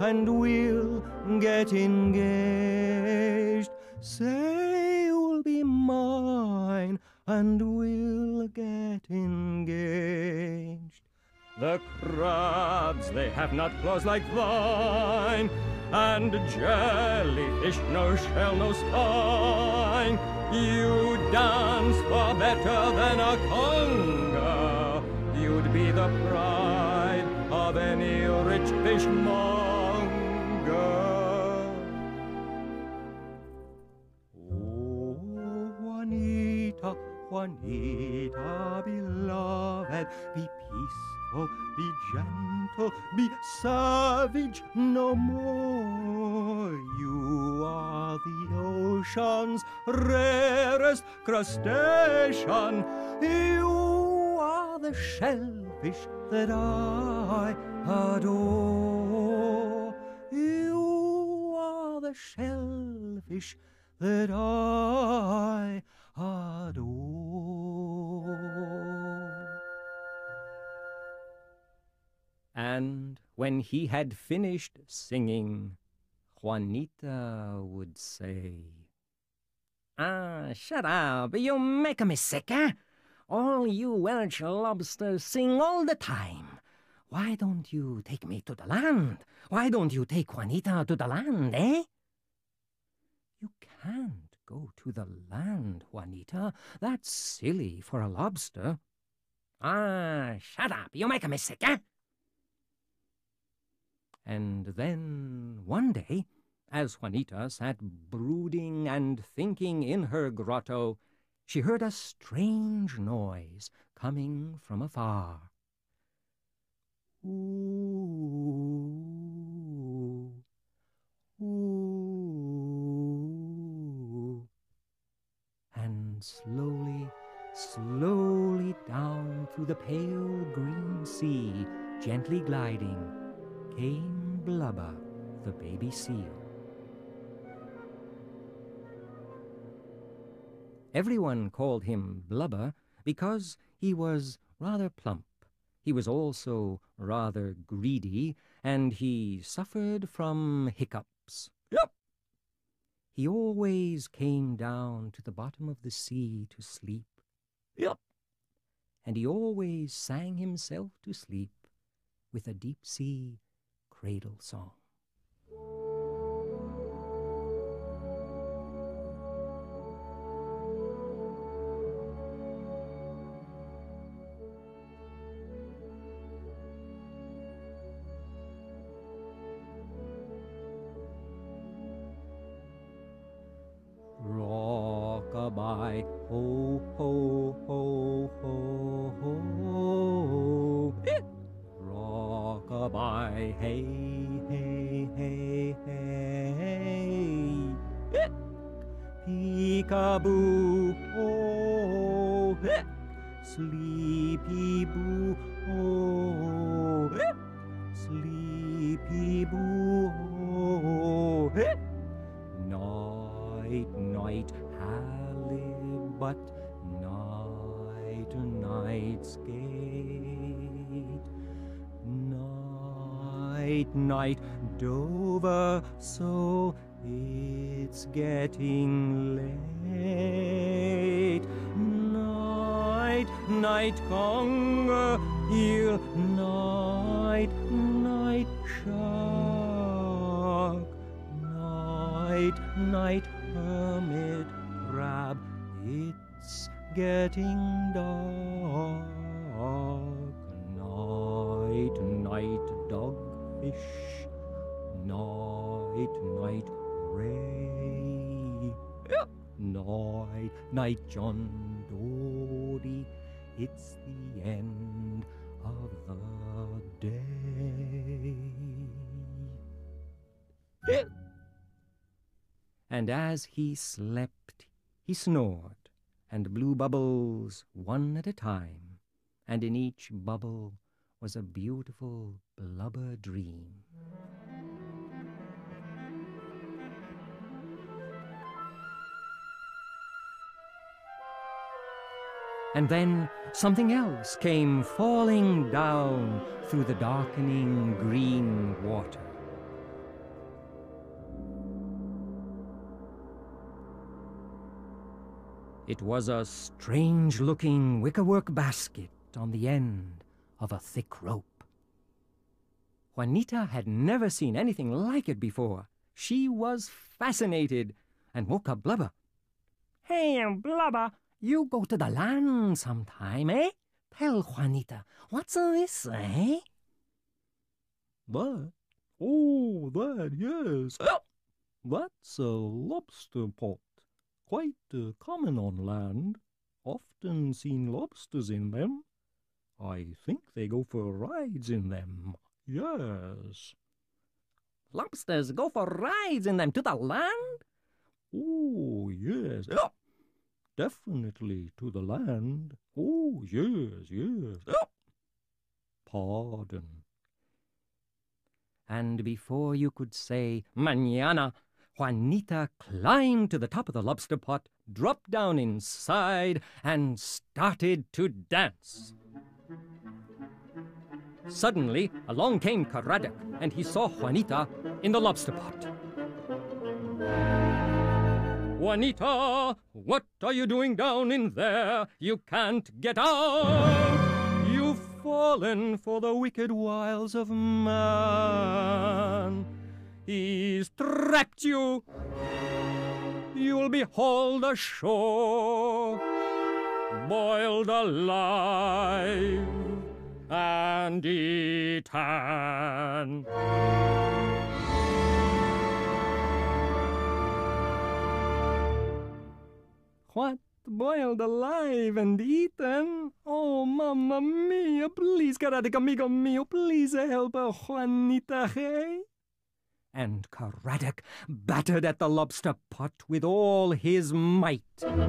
and we'll get engaged. Say you'll be mine, and we'll get engaged. The crabs, they have not claws like thine, and jellyfish, no shell, no spine. You dance far better than a conga. You'd be the pride of any rich fishmonger. Oh, Juanita, Juanita, beloved, be peaceful, be gentle, be savage no more. You are the ocean's rarest crustacean. You are the shellfish that I adore. You are the shellfish that I adore. And when he had finished singing, Juanita would say, "Ah, shut up, you make me sick, eh? All you Welsh lobsters sing all the time. Why don't you take me to the land? Why don't you take Juanita to the land, eh?" "You can't go to the land, Juanita. That's silly for a lobster." "Ah, shut up, you make me sick, eh?" And then one day, as Juanita sat brooding and thinking in her grotto, she heard a strange noise coming from afar. Ooh, ooh. And slowly, slowly down through the pale green sea, gently gliding, came Blubber, the baby seal. Everyone called him Blubber because he was rather plump. He was also rather greedy, and he suffered from hiccups. Yup! He always came down to the bottom of the sea to sleep. Yup! And he always sang himself to sleep with a deep-sea cradle song. Rock-a-bye, ho, ho, ho, ho, ho. Rock-a-bye, hey, hey, hey, hey. Peek-a-boo, oh. Sleepy-boo, oh. Sleepy-boo, oh. Night, night, halibut, night, night's gate. Night, night, Dover, so it's getting late. Night, night, conger, eel, night, night, shark. Night, night, hermit crab, it's getting dark. Night, night, dogfish, night, night, ray. Night, night, John Dory, it's the end of the day. And as he slept, he snored, and blew bubbles one at a time, and in each bubble was a beautiful blubber dream. And then something else came falling down through the darkening green water. It was a strange-looking wickerwork basket on the end of a thick rope. Juanita had never seen anything like it before. She was fascinated and woke up Blubber. "Hey, Blubber, you go to the land sometime, eh? Tell Juanita, what's this, eh?" That? Oh, that, yes. That's a lobster pot. Quite common on land. Often seen lobsters in them. I think they go for rides in them. Yes. "Lobsters go for rides in them to the land?" Oh, yes. Definitely to the land. Oh, yes, yes. Pardon. And before you could say "Mañana," Juanita climbed to the top of the lobster pot, dropped down inside, and started to dance. Suddenly, along came Caradoc, and he saw Juanita in the lobster pot. "Juanita, what are you doing down in there? You can't get out! You've fallen for the wicked wiles of man. He's trapped you. You'll be hauled ashore, boiled alive, and eaten." "What? Boiled alive and eaten? Oh, Mamma Mia! Please, Caradoc, amigo mio, please help Juanita, hey?" And Caradoc battered at the lobster pot with all his might.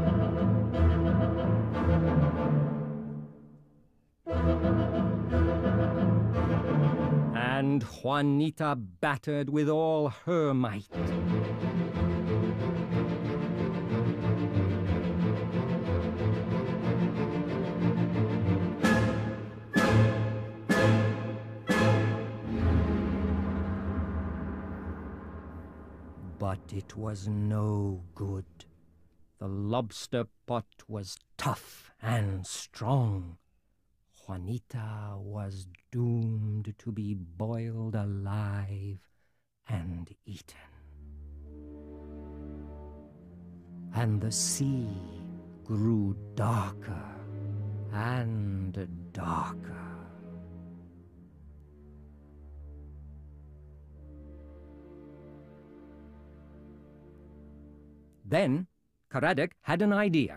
And Juanita battered with all her might. But it was no good. The lobster pot was tough and strong. Juanita was doomed to be boiled alive and eaten. And the sea grew darker and darker. Then Caradoc had an idea.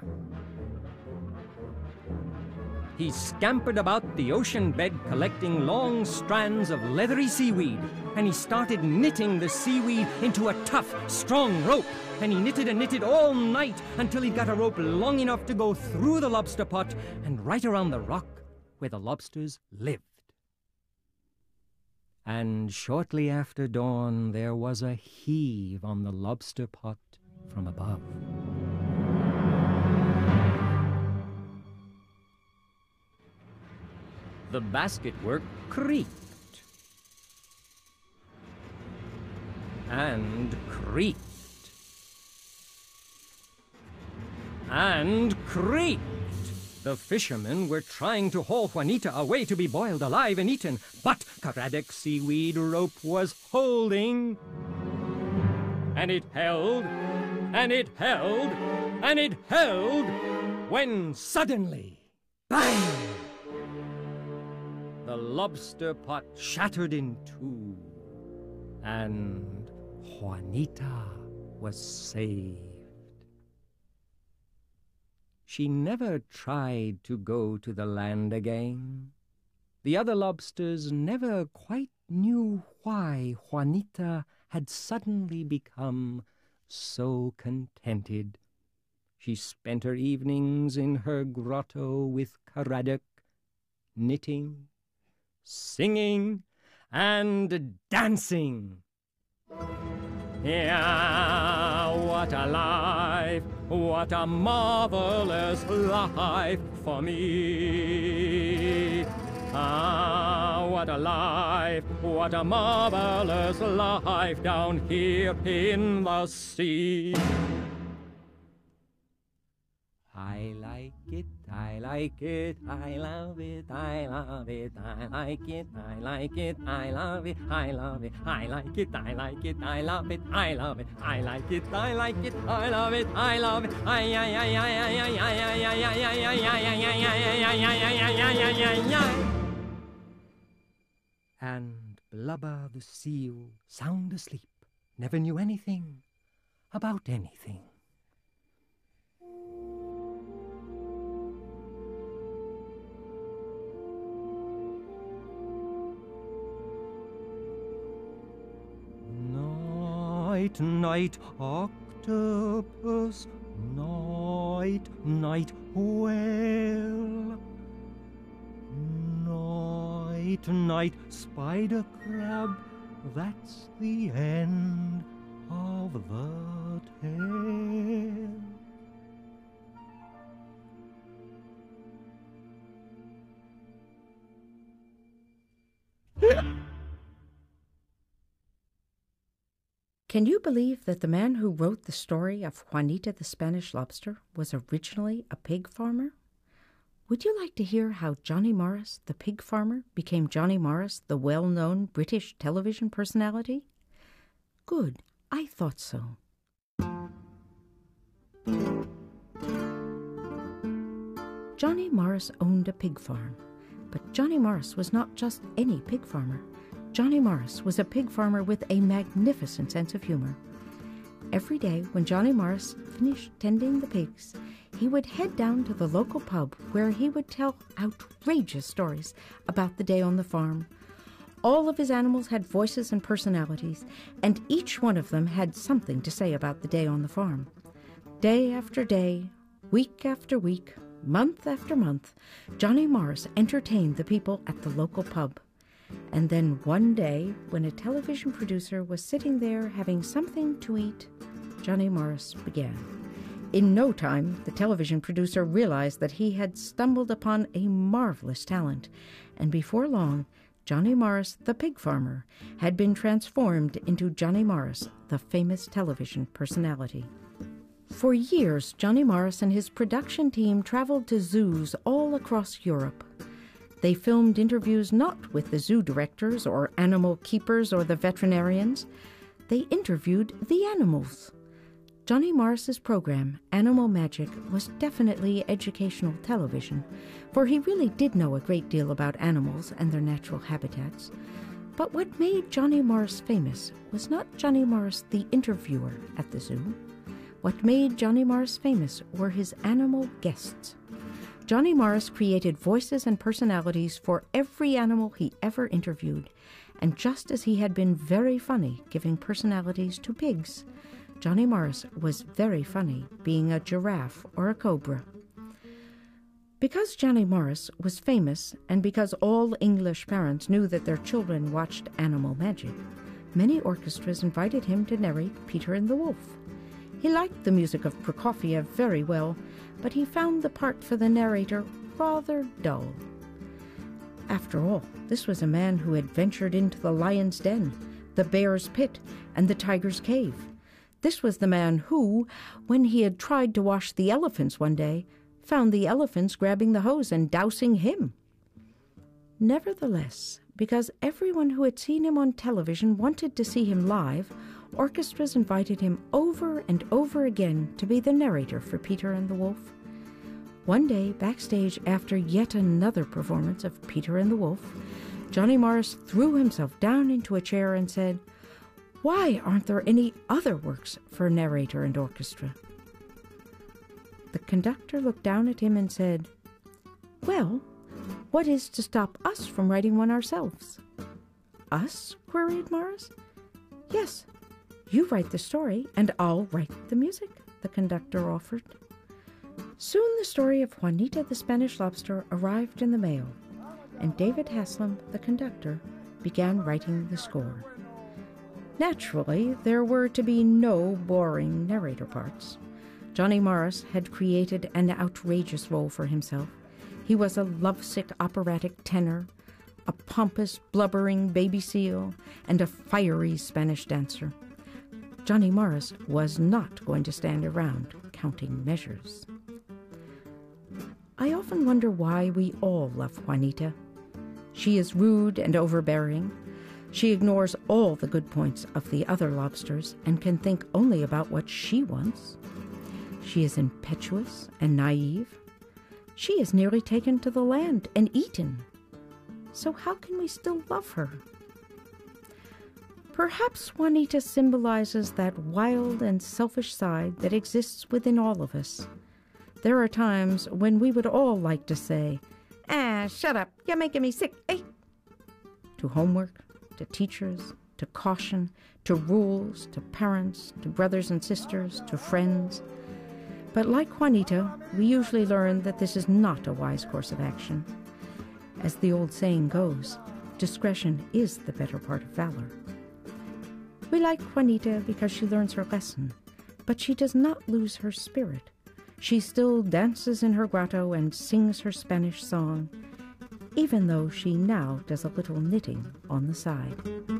He scampered about the ocean bed collecting long strands of leathery seaweed, and he started knitting the seaweed into a tough, strong rope. And he knitted and knitted all night until he got a rope long enough to go through the lobster pot and right around the rock where the lobsters lived. And shortly after dawn, there was a heave on the lobster pot from above. The basketwork creaked and creaked and creaked. The fishermen were trying to haul Juanita away to be boiled alive and eaten, but Caradoc's seaweed rope was holding. And it held, and it held, and it held, when suddenly, bang! The lobster pot shattered in two, and Juanita was saved. She never tried to go to the land again. The other lobsters never quite knew why Juanita had suddenly become so contented. She spent her evenings in her grotto with Caradoc, knitting, singing, and dancing. Yeah, what a life, what a marvelous life for me. Ah, what a life, what a marvelous life down here in the sea. I like it, I like it, I love it, I love it, I like it, I like it, I love it, I love it, I like it, I like it, I love it, I love it, I like it, I like it, I love it, I love it, and Blubber the seal, sound asleep, never knew anything about anything. Night, night, octopus, night, night, whale. Night, night, spider crab, that's the end of the tale. Can you believe that the man who wrote the story of Juanita the Spanish Lobster was originally a pig farmer? Would you like to hear how Johnny Morris, the pig farmer, became Johnny Morris, the well-known British television personality? Good, I thought so. Johnny Morris owned a pig farm, but Johnny Morris was not just any pig farmer. Johnny Morris was a pig farmer with a magnificent sense of humor. Every day when Johnny Morris finished tending the pigs, he would head down to the local pub where he would tell outrageous stories about the day on the farm. All of his animals had voices and personalities, and each one of them had something to say about the day on the farm. Day after day, week after week, month after month, Johnny Morris entertained the people at the local pub. And then one day, when a television producer was sitting there having something to eat, Johnny Morris began. In no time, the television producer realized that he had stumbled upon a marvelous talent, and before long, Johnny Morris, the pig farmer, had been transformed into Johnny Morris, the famous television personality. For years, Johnny Morris and his production team traveled to zoos all across Europe. They filmed interviews not with the zoo directors or animal keepers or the veterinarians. They interviewed the animals. Johnny Morris's program, Animal Magic, was definitely educational television, for he really did know a great deal about animals and their natural habitats. But what made Johnny Morris famous was not Johnny Morris the interviewer at the zoo. What made Johnny Morris famous were his animal guests. Johnny Morris created voices and personalities for every animal he ever interviewed, and just as he had been very funny giving personalities to pigs, Johnny Morris was very funny being a giraffe or a cobra. Because Johnny Morris was famous, and because all English parents knew that their children watched Animal Magic, many orchestras invited him to narrate Peter and the Wolf. He liked the music of Prokofiev very well, but he found the part for the narrator rather dull. After all, this was a man who had ventured into the lion's den, the bear's pit, and the tiger's cave. This was the man who, when he had tried to wash the elephants one day, found the elephants grabbing the hose and dousing him. Nevertheless, because everyone who had seen him on television wanted to see him live, orchestras invited him over and over again to be the narrator for Peter and the Wolf. One day, backstage after yet another performance of Peter and the Wolf, Johnny Morris threw himself down into a chair and said, "Why aren't there any other works for narrator and orchestra?" The conductor looked down at him and said, "Well, what is to stop us from writing one ourselves?" "Us?" queried Morris. "Yes, you write the story and I'll write the music," the conductor offered. Soon the story of Juanita the Spanish Lobster arrived in the mail, and David Haslam, the conductor, began writing the score. Naturally, there were to be no boring narrator parts. Johnny Morris had created an outrageous role for himself. He was a lovesick operatic tenor, a pompous, blubbering baby seal, and a fiery Spanish dancer. Johnny Morris was not going to stand around counting measures. I often wonder why we all love Juanita. She is rude and overbearing. She ignores all the good points of the other lobsters and can think only about what she wants. She is impetuous and naive. She is nearly taken to the land and eaten. So how can we still love her? Perhaps Juanita symbolizes that wild and selfish side that exists within all of us. There are times when we would all like to say, shut up, you're making me sick, eh? To homework, to teachers, to caution, to rules, to parents, to brothers and sisters, to friends. But like Juanita, we usually learn that this is not a wise course of action. As the old saying goes, discretion is the better part of valor. We like Juanita because she learns her lesson, but she does not lose her spirit. She still dances in her grotto and sings her Spanish song, even though she now does a little knitting on the side.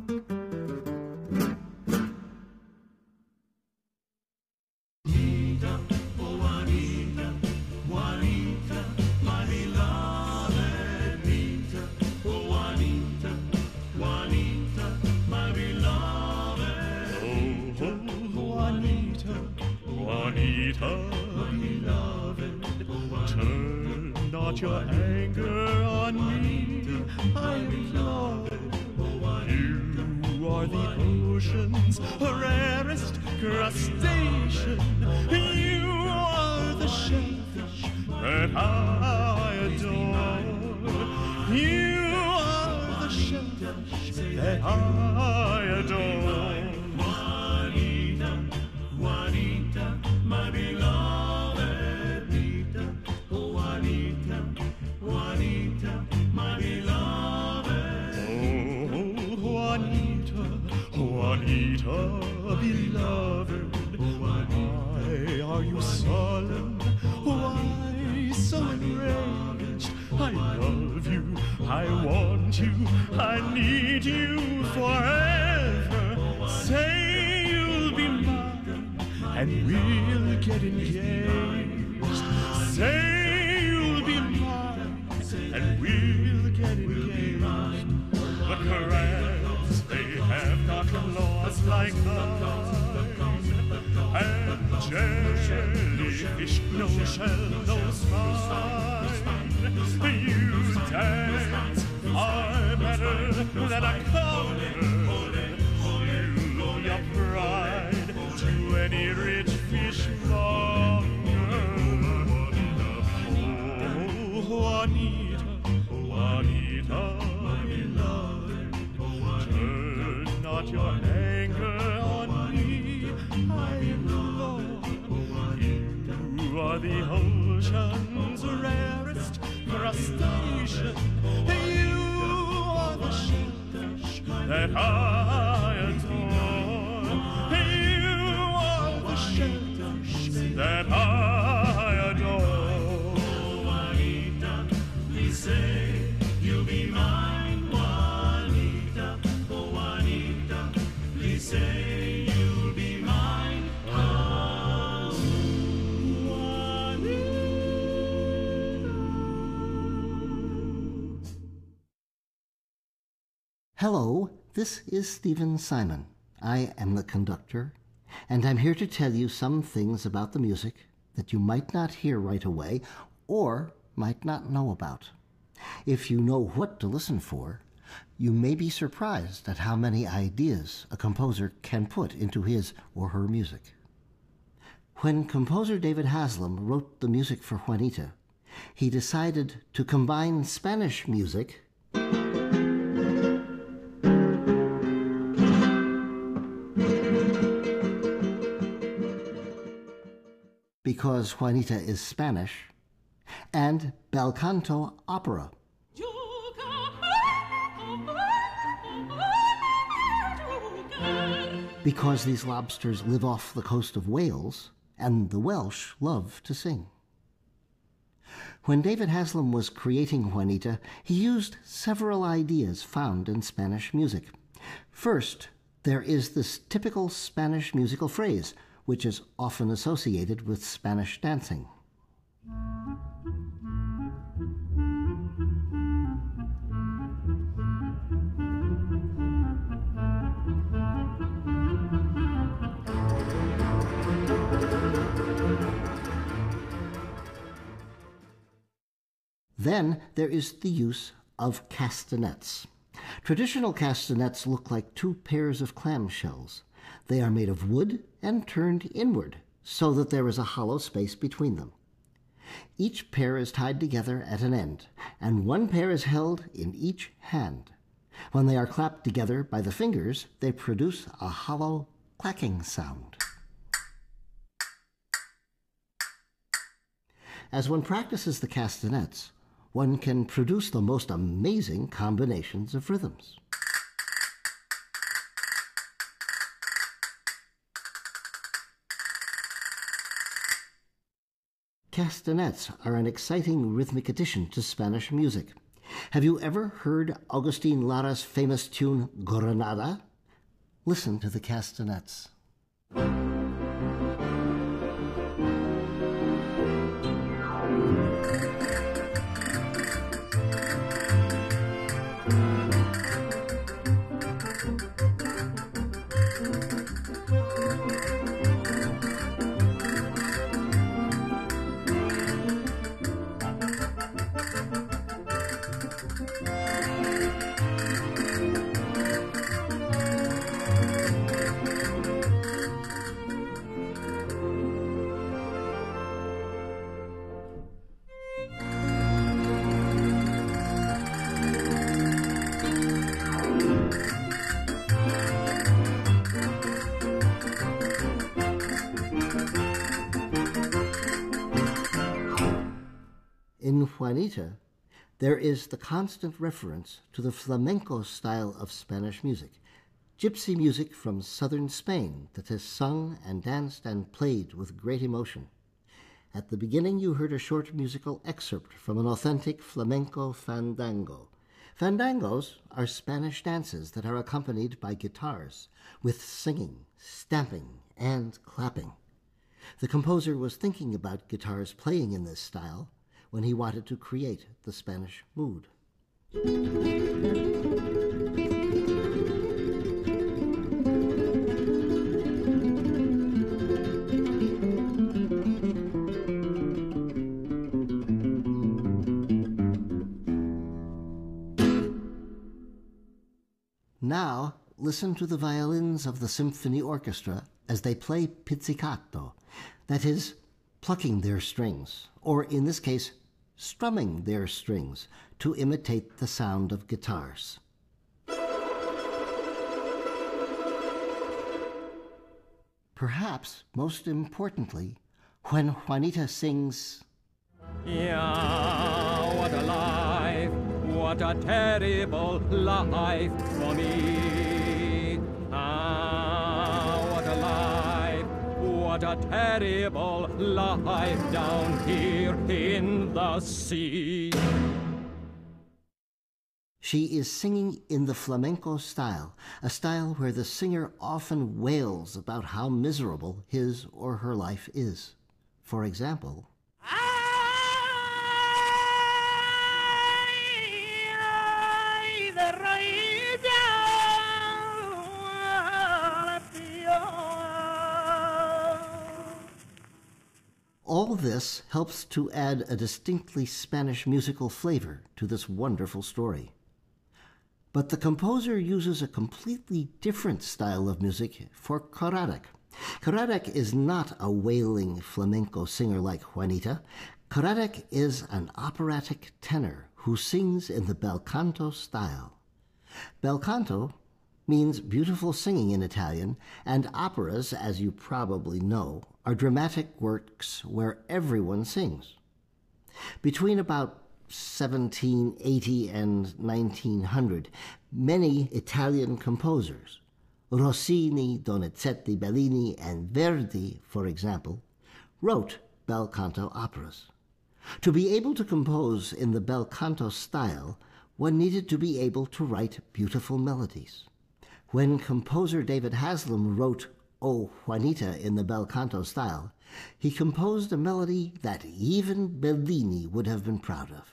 Your anger on me, I'm beloved. You are the ocean's rarest crustacean. You are the shellfish that I adore. You are the shellfish that I adore. Juanita, Juanita, my beloved. Juanita, my beloved. Oh, Juanita, Juanita, beloved. Why are you sullen? Why so enraged? I love you, I want you, I need you forever. Say you'll be mine, and we'll get engaged. Say you'll be mine, and we'll get engaged. The crabs, they have not claws like mine, and jellyfish, no shell, no spine. You dance are better than a coward. You your pride to any rich fishmonger. Juanita, Juanita, beloved, turn not your anger on me, I implore. You are the ocean's rarest crustacean. You are the shellfish that I adore. You are the shellfish that I adore. Juanita, please say you'll be mine. Juanita, oh Juanita, please say you'll be mine. Oh, Juanita. Hello, this is Stephen Simon. I am the conductor, and I'm here to tell you some things about the music that you might not hear right away or might not know about. If you know what to listen for, you may be surprised at how many ideas a composer can put into his or her music. When composer David Haslam wrote the music for Juanita, he decided to combine Spanish music because Juanita is Spanish, and bel canto opera. Because these lobsters live off the coast of Wales, and the Welsh love to sing. When David Haslam was creating Juanita, he used several ideas found in Spanish music. First, there is this typical Spanish musical phrase, which is often associated with Spanish dancing. Then there is the use of castanets. Traditional castanets look like two pairs of clamshells. They are made of wood and turned inward so that there is a hollow space between them. Each pair is tied together at an end, and one pair is held in each hand. When they are clapped together by the fingers, they produce a hollow clacking sound. As one practices the castanets, one can produce the most amazing combinations of rhythms. Castanets are an exciting rhythmic addition to Spanish music. Have you ever heard Agustin Lara's famous tune, Granada? Listen to the castanets. In Juanita, there is the constant reference to the flamenco style of Spanish music, gypsy music from southern Spain that is sung and danced and played with great emotion. At the beginning, you heard a short musical excerpt from an authentic flamenco fandango. Fandangos are Spanish dances that are accompanied by guitars, with singing, stamping, and clapping. The composer was thinking about guitars playing in this style when he wanted to create the Spanish mood. Now, listen to the violins of the symphony orchestra as they play pizzicato, that is, plucking their strings, or in this case, strumming their strings to imitate the sound of guitars. Perhaps most importantly, when Juanita sings, Yeah, what a life, what a terrible life for me. Ah, what a life, what a terrible life down here in the sea. she is singing in the flamenco style, a style where the singer often wails about how miserable his or her life is. For example, all this helps to add a distinctly Spanish musical flavor to this wonderful story. But the composer uses a completely different style of music for Caradoc. Caradoc is not a wailing flamenco singer like Juanita. Caradoc is an operatic tenor who sings in the bel canto style. Bel canto means beautiful singing in Italian, and operas, as you probably know, are dramatic works where everyone sings. Between about 1780 and 1900, many Italian composers, Rossini, Donizetti, Bellini, and Verdi, for example, wrote bel canto operas. To be able to compose in the bel canto style, one needed to be able to write beautiful melodies. When composer David Haslam wrote O Juanita in the bel canto style, he composed a melody that even Bellini would have been proud of.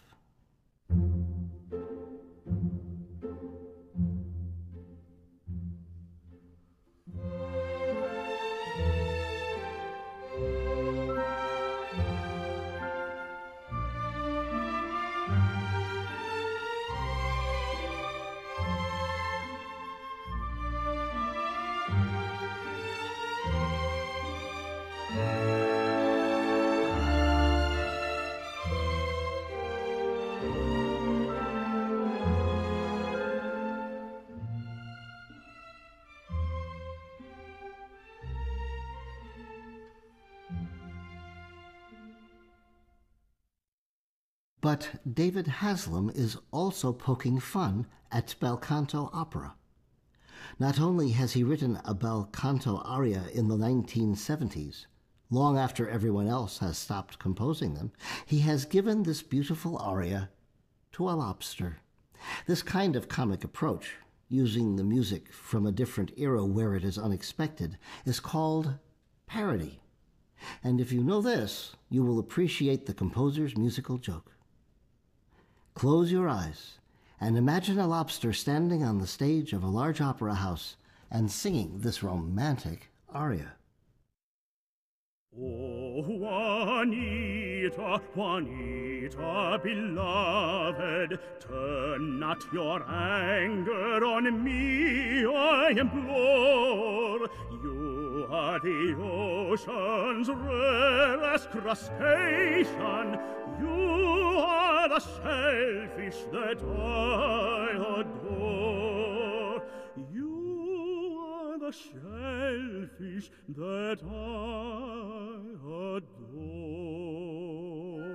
But David Haslam is also poking fun at bel canto opera. Not only has he written a bel canto aria in the 1970s, long after everyone else has stopped composing them, he has given this beautiful aria to a lobster. This kind of comic approach, using the music from a different era where it is unexpected, is called parody. And if you know this, you will appreciate the composer's musical joke. Close your eyes and imagine a lobster standing on the stage of a large opera house and singing this romantic aria. Oh, Juanita, Juanita, beloved, turn not your anger on me, I implore. You are the ocean's rarest crustacean. You are the shellfish that I adore. You are the shellfish that I adore.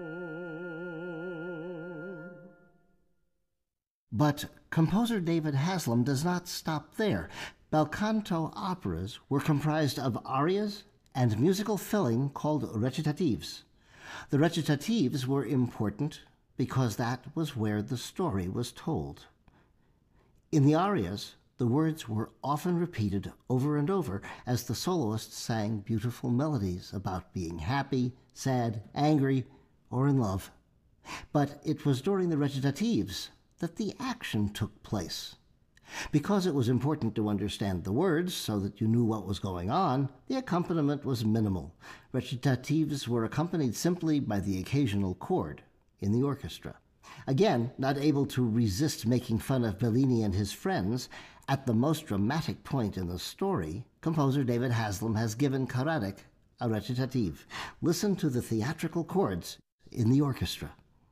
But composer David Haslam does not stop there. Bel canto operas were comprised of arias and musical filling called recitatives. The recitatives were important because that was where the story was told. In the arias, the words were often repeated over and over as the soloist sang beautiful melodies about being happy, sad, angry, or in love. But it was during the recitatives that the action took place. Because it was important to understand the words so that you knew what was going on, the accompaniment was minimal. Recitatives were accompanied simply by the occasional chord in the orchestra. Again, not able to resist making fun of Bellini and his friends, at the most dramatic point in the story, composer David Haslam has given Karadec a recitative. Listen to the theatrical chords in the orchestra.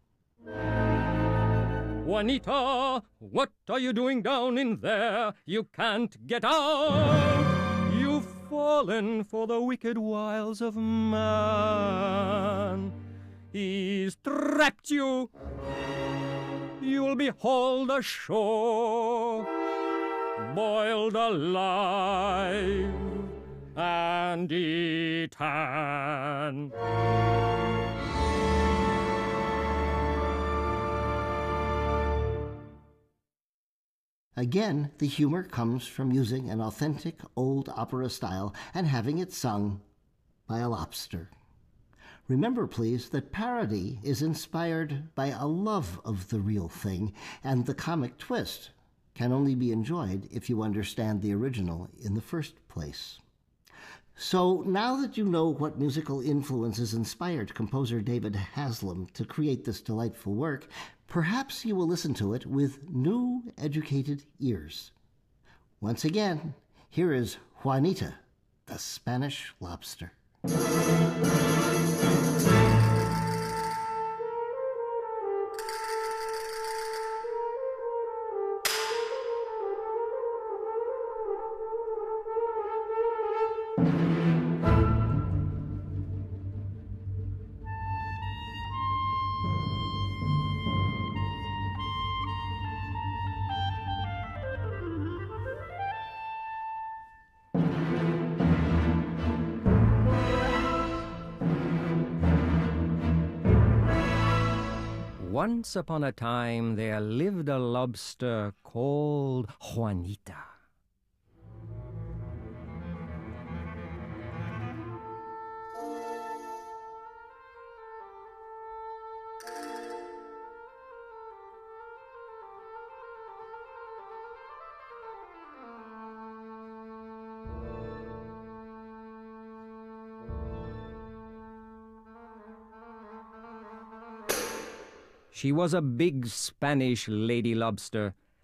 Juanita, what are you doing down in there? You can't get out. You've fallen for the wicked wiles of man. He's trapped you. You'll be hauled ashore, boiled alive, and eaten. Again, the humor comes from using an authentic old opera style and having it sung by a lobster. Remember, please, that parody is inspired by a love of the real thing, and the comic twist can only be enjoyed if you understand the original in the first place. So now that you know what musical influences inspired composer David Haslam to create this delightful work, perhaps you will listen to it with new, educated ears. Once again, here is Juanita, the Spanish lobster. Once upon a time there lived a lobster called Juanita. She was a big Spanish lady lobster,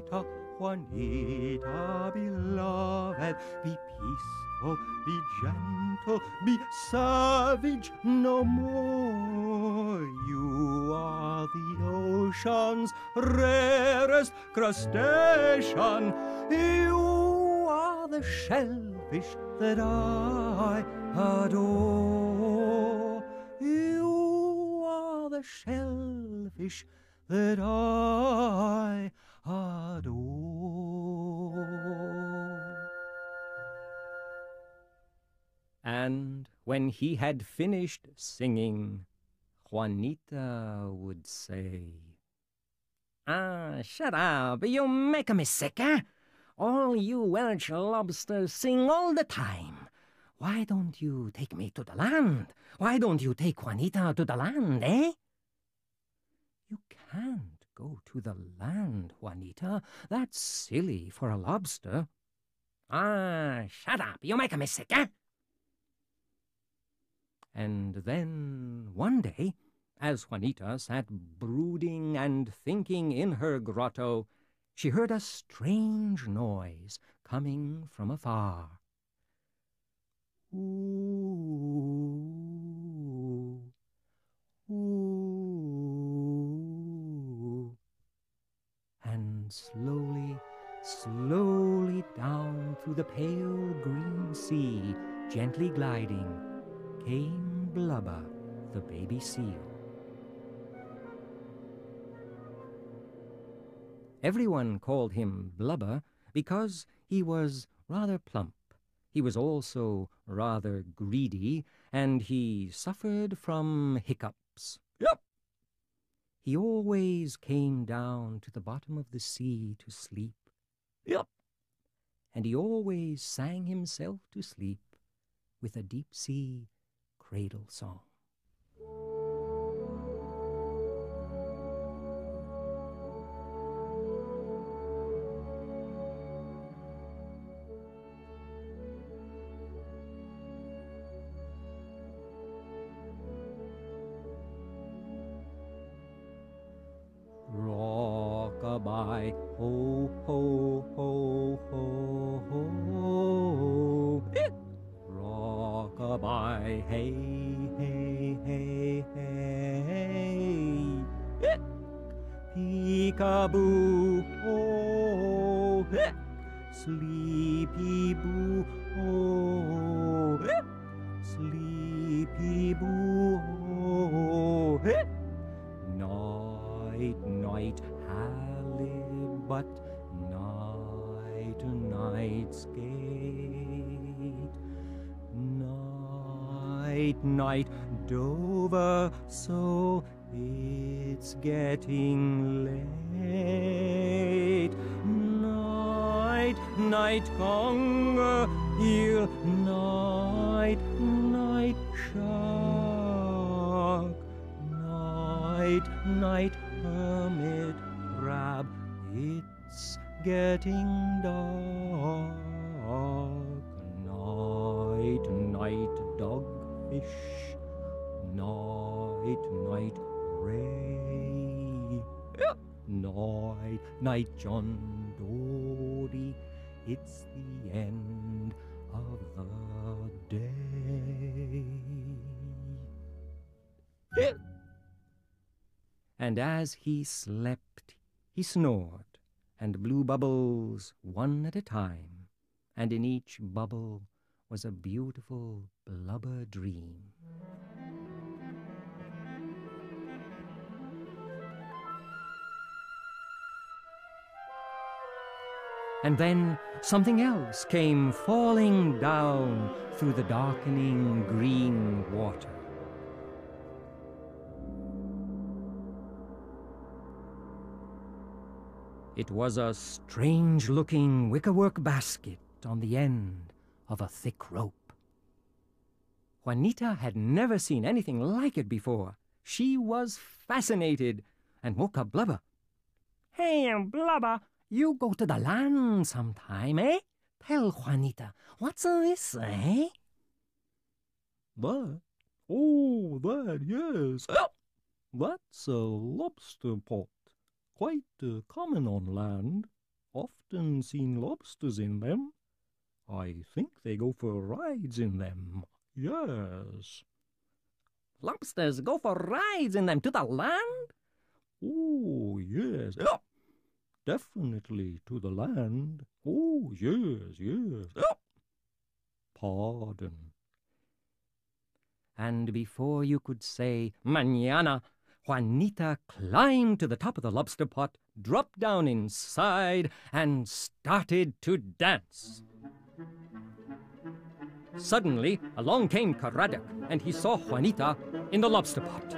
Juanita, beloved, be peaceful, be gentle, be savage no more. You are the ocean's rarest crustacean. You are the shellfish that I adore. You are the shellfish that I adore. And when he had finished singing, Juanita would say, shut up, you make me sick, eh? All you Welsh lobsters sing all the time. Why don't you take me to the land? Why don't you take Juanita to the land, eh? You can't go to the land, Juanita. That's silly for a lobster. Shut up, you make me sick, eh? And then one day, as Juanita sat brooding and thinking in her grotto, she heard a strange noise coming from afar. Ooh, ooh. And slowly, slowly down through the pale green sea, gently gliding, came Blubber, the baby seal. Everyone called him Blubber because he was rather plump. He was also rather greedy, and he suffered from hiccups. Yep. He always came down to the bottom of the sea to sleep. Yep. And he always sang himself to sleep with a deep-sea cradle song. Rock-a-bye, ho, ho, ho, ho, ho. Rock-a-bye, hey, hey, hey, hey. Peek-a-boo, oh. Sleepy-boo, oh. Sleepy-boo, oh. Night, night, halibut, night, night, skate. Night, night, Dover, so it's getting late. Night, night, conger, eel, night, night, shark. Night, night, hermit crab, it's getting dark. Night, night, dogfish, night, night, ray. Night, night, John Dory, it's the end of the day. And as he slept, he snored, and blew bubbles one at a time, and in each bubble was a beautiful blubber dream. And then something else came falling down through the darkening green water. It was a strange-looking wickerwork basket on the end of a thick rope. Juanita had never seen anything like it before. She was fascinated and woke up Blubber. "Hey, Blubber, you go to the land sometime, eh? Tell Juanita, what's this, eh?" That? Oh, that, yes. That's a lobster pot. Quite common on land. often seen lobsters in them. I think they go for rides in them. Yes. Lobsters go for rides in them to the land? Oh, yes. Oh, definitely to the land. Oh, yes, yes. Oh, pardon. And before you could say mañana, Juanita climbed to the top of the lobster pot, dropped down inside, and started to dance. Suddenly, along came Caradoc, and he saw Juanita in the lobster pot.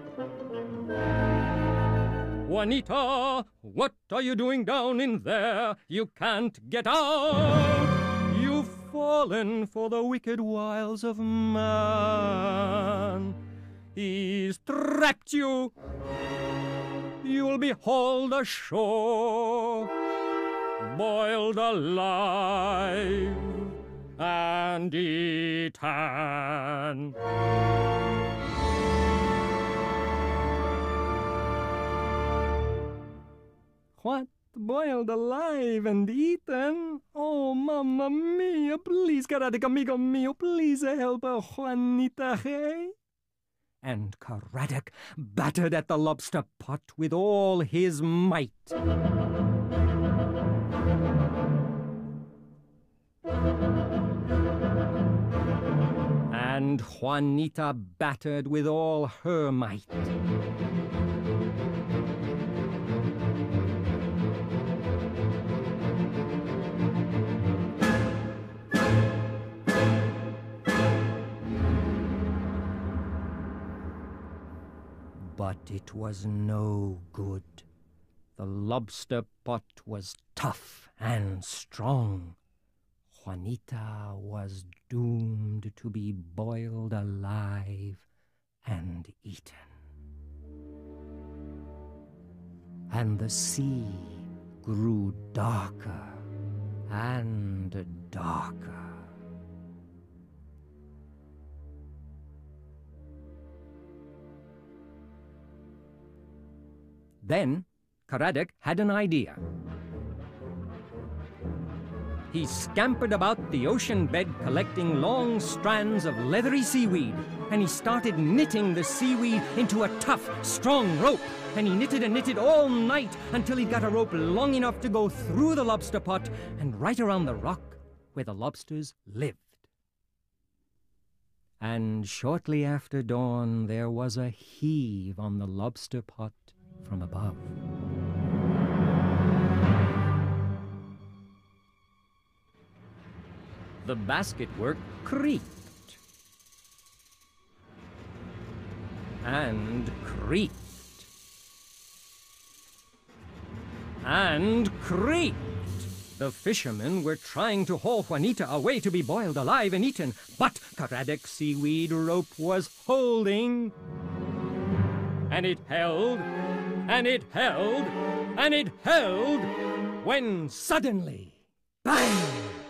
Juanita, what are you doing down in there? You can't get out! You've fallen for the wicked wiles of man. He's trapped you. You'll be hauled ashore, boiled alive, and eaten. What? Boiled alive and eaten? Oh, mamma mia, please, Caradoc, amigo mio, please help Juanita, hey? And Caradoc battered at the lobster pot with all his might. And Juanita battered with all her might. But it was no good. The lobster pot was tough and strong. Juanita was doomed to be boiled alive and eaten. And the sea grew darker and darker. Then Caradoc had an idea. He scampered about the ocean bed collecting long strands of leathery seaweed, and he started knitting the seaweed into a tough, strong rope. And he knitted and knitted all night until he got a rope long enough to go through the lobster pot and right around the rock where the lobsters lived. And shortly after dawn, there was a heave on the lobster pot from above. The basketwork creaked and creaked and creaked. The fishermen were trying to haul Juanita away to be boiled alive and eaten, but Caradoc's seaweed rope was holding. And it held, and it held, and it held, when suddenly, bang!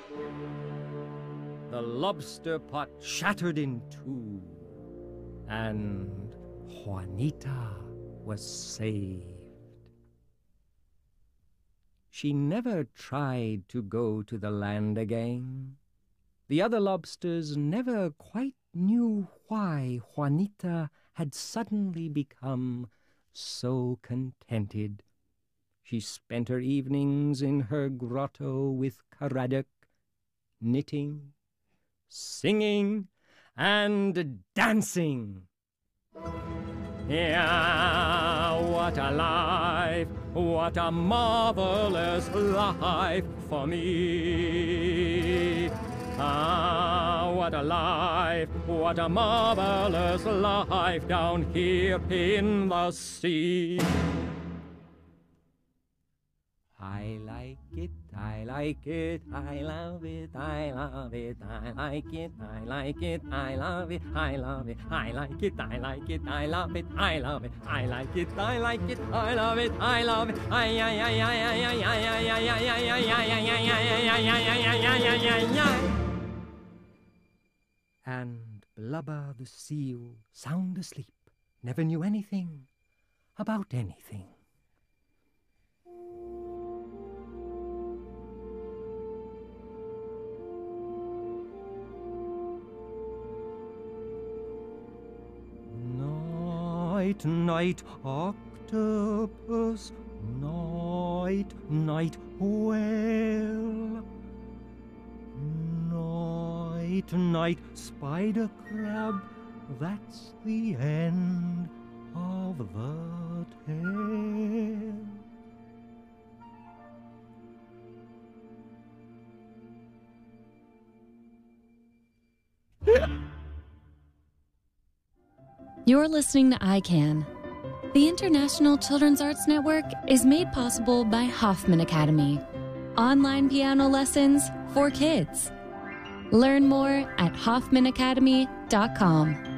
The lobster pot shattered in two, and Juanita was saved. She never tried to go to the land again. The other lobsters never quite knew why Juanita had suddenly become so contented. She spent her evenings in her grotto with Caradoc, knitting, singing, and dancing. Yeah, what a life, what a marvelous life for me. Ah, what a life, what a marvelous life down here in the sea. I like it, I like it, I love it, I love it, I like it, I like it, I love it, I love it, I like it, I like it, I love it, I love it, I like it, I like it, I love it, I love it, And Blubber the seal, sound asleep, never knew anything about anything. Night, night, octopus. Night, night, whale. Night, night, spider crab. That's the end of the tale. You're listening to ICANN. The International Children's Arts Network is made possible by Hoffman Academy, online piano lessons for kids. Learn more at hoffmanacademy.com.